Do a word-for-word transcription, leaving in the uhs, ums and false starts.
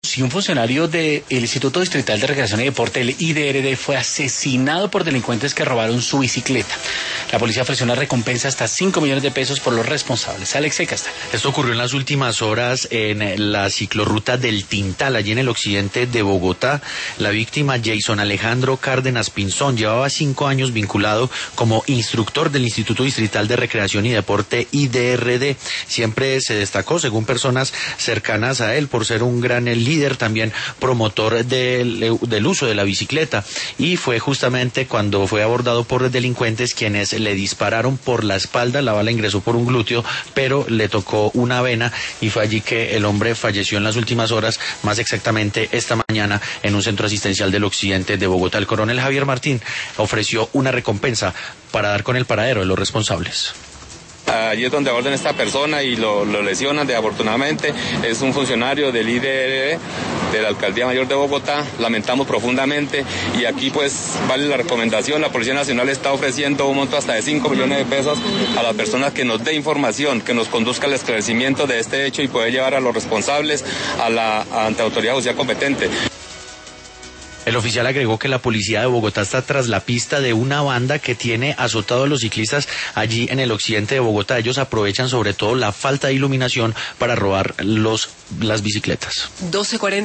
Si un funcionario del Instituto Distrital de Recreación y Deporte, el I D R D, fue asesinado por delincuentes que robaron su bicicleta. La policía ofreció una recompensa hasta cinco millones de pesos por los responsables. Alexei Castaño. Esto ocurrió en las últimas horas en la ciclorruta del Tintal, allí en el occidente de Bogotá. La víctima, Jason Alejandro Cárdenas Pinzón, llevaba cinco años vinculado como instructor del Instituto Distrital de Recreación y Deporte I D R D. Siempre se destacó, según personas cercanas a él, por ser un gran líder, también promotor del, del uso de la bicicleta, y fue justamente cuando fue abordado por delincuentes quienes le dispararon por la espalda. La bala ingresó por un glúteo, pero le tocó una vena y fue allí que el hombre falleció en las últimas horas, más exactamente esta mañana, en un centro asistencial del occidente de Bogotá. El coronel Javier Martín ofreció una recompensa para dar con el paradero de los responsables. Allí es donde abordan a esta persona y lo, lo lesionan. De, afortunadamente es un funcionario del I D R D, de la Alcaldía Mayor de Bogotá. Lamentamos profundamente, y aquí pues vale la recomendación. La Policía Nacional está ofreciendo un monto hasta de cinco millones de pesos a las personas que nos dé información, que nos conduzca al esclarecimiento de este hecho y poder llevar a los responsables a la ante la autoridad judicial competente. El oficial agregó que la policía de Bogotá está tras la pista de una banda que tiene azotado a los ciclistas allí en el occidente de Bogotá. Ellos aprovechan sobre todo la falta de iluminación para robar los, las bicicletas. doce cuarenta